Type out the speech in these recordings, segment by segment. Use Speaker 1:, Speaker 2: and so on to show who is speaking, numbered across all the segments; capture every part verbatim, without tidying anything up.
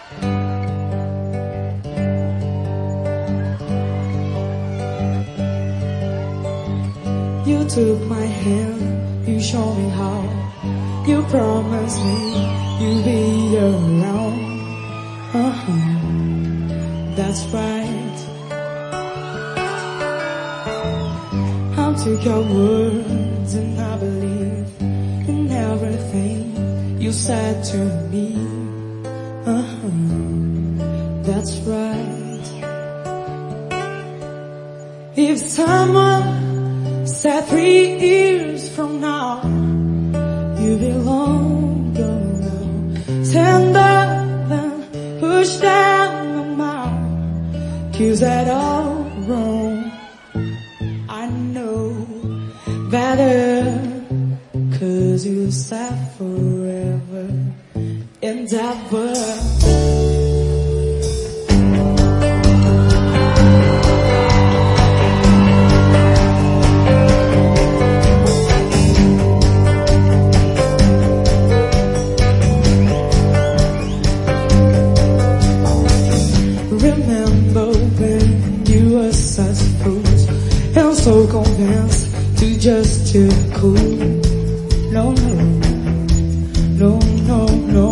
Speaker 1: You took my hand, you showed me how. You promised me you'd be around. Uh-huh, that's right. I took your words and I believe in everything you said to me. Uh-huh, that's right. If someone said three years from now you'll be long gone now, stand up and push down the mouth, 'cause that all wrong. I know better, 'cause you said forever and ever. Remember when you were such fools and so convinced to just too cool. No, no, no, no, no.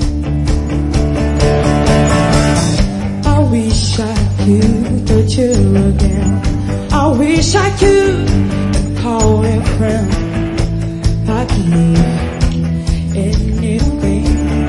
Speaker 1: I wish I could touch you again. I wish I could call a friend. I give anything.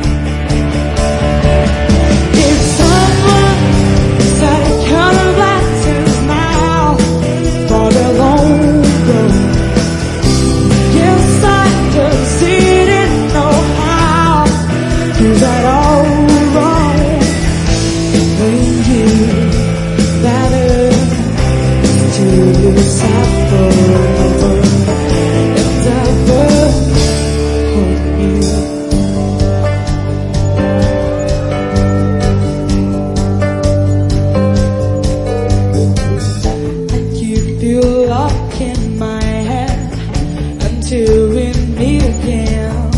Speaker 1: Until we meet again,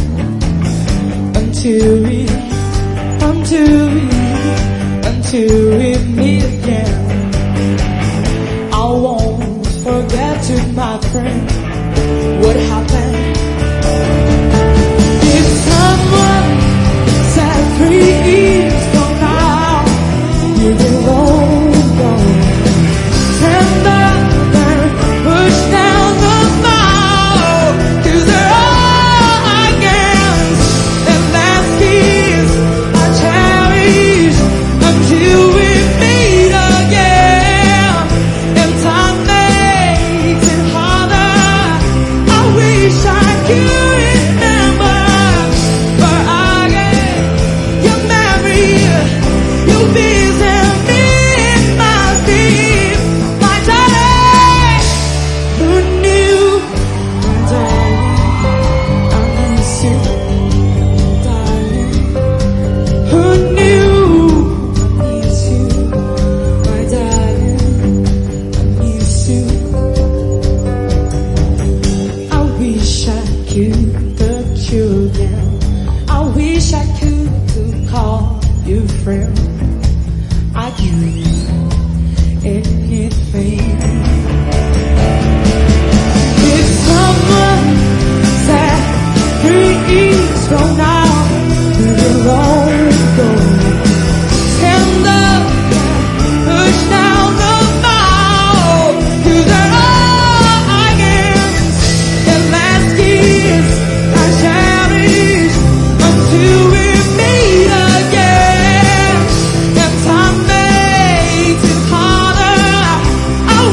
Speaker 1: until we, until we, until we meet again. I won't forget you, my friend, what happened. If someone said three years from now you'll be long gone, stand up and push down the mouth, 'cause they're all against the last kiss I cherish until we meet again. And time makes it harder. I wish I could remember, but I get your memory, you visit me in my sleep, my darling. Who knew, my darling, I miss you, darling. Who knew, I miss you, my darling, I miss you. I wish I could touch you again. I wish I could to call you friend. I'd give anything. If someone said three years from now you'll be long gone, stand up and push down the mouth, 'cause they're all against the last kiss I cherish until we meet again. And time makes it harder. I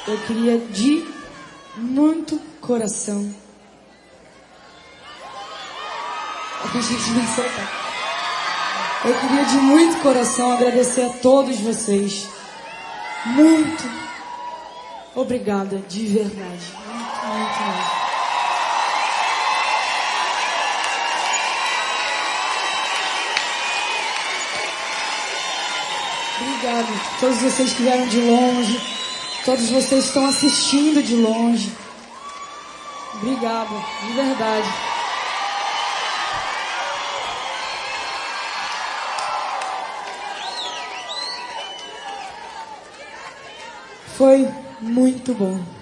Speaker 1: eu queria de muito coração. A gente vai soltar. Eu queria de muito coração agradecer a todos vocês. Muito obrigada, de verdade. Muito, muito, muito. Obrigada. Todos vocês que vieram de longe. Todos vocês que estão assistindo de longe. Obrigada, de verdade. Foi muito bom.